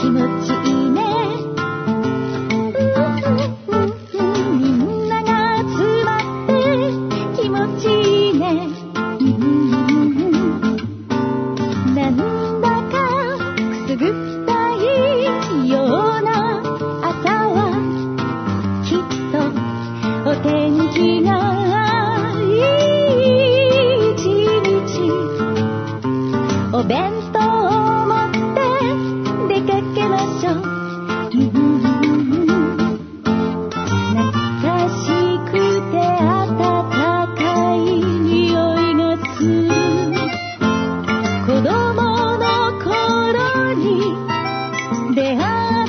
気持ちいいね。みんなが集まって気持ちいいね。なんだかくすぐったいような朝はきっとお天気がいい一日。お弁当を持って出かけましょう。懐かしくて暖かい匂いがする。子供の頃に出会